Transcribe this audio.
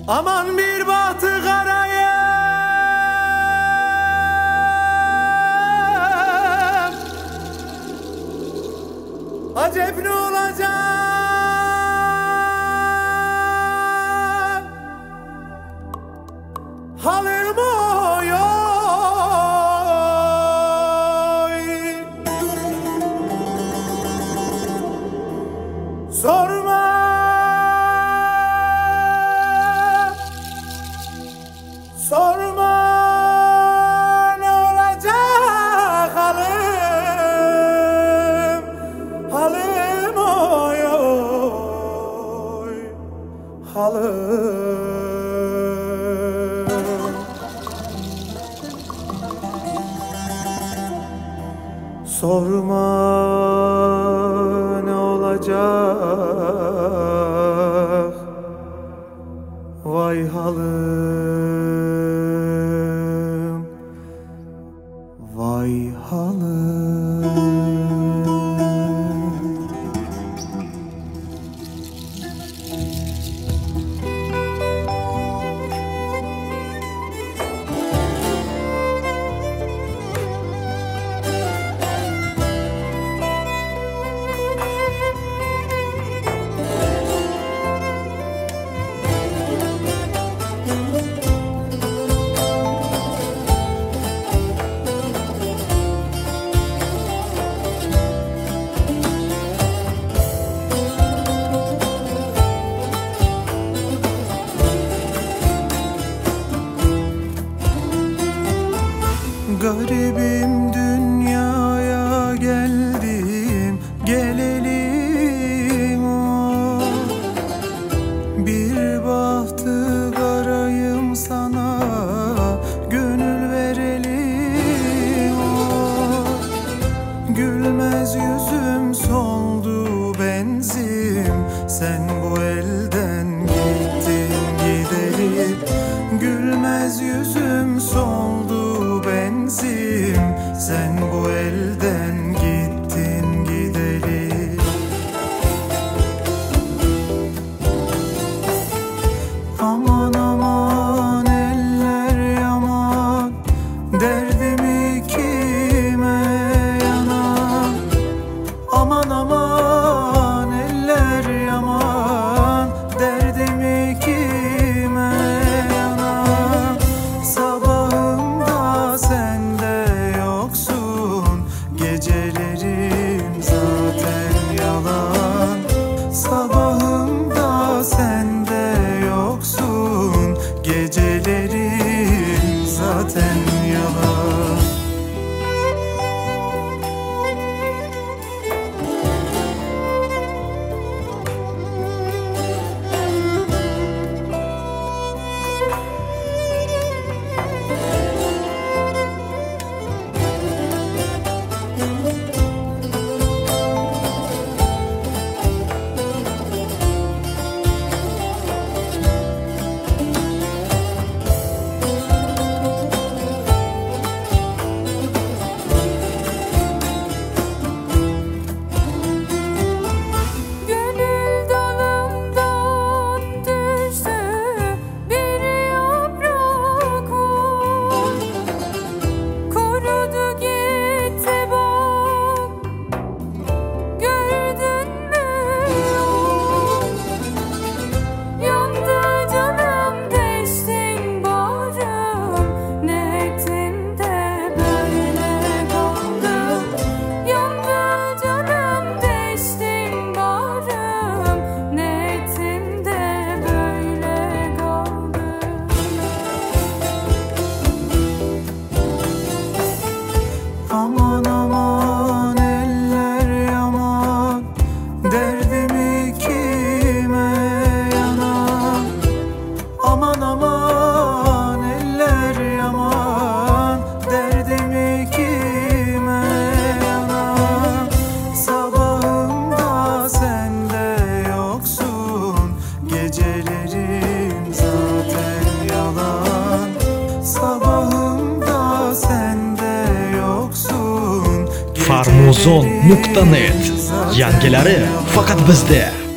Aman bir bahtı karayım, acep ne olacak? Halim oy oy. Sorma, sorma ne olacak halim, halim oy oy, halim. Sorma ne olacak, vay halim, vay halim. Garibim dünyaya geldim, gelelim o. Bir bahtı garayım sana, gönül verelim o. Gülmez yüzüm soldu benzim, sen bu elden gittin gideri. Gülmez yüzüm soldu benzim, sen bu elden gittin gideri. Aman aman eller yaman, derdimi kime yanan. Aman aman eller yaman, derdimi kime yanan. Sabahımda sende yoksun, gecelerim zaten yalan. Sabahımda sende yoksun, gecelerim zaten yalan. Aman aman eller yaman, derdimi kime yanan. Aman aman eller yaman, derdimi kime yanan. Sabahımda sende yoksun, gecelerim zaten yalan. Sabahımda sende yoksun, Farmuzon.net yangilari faqat bizda.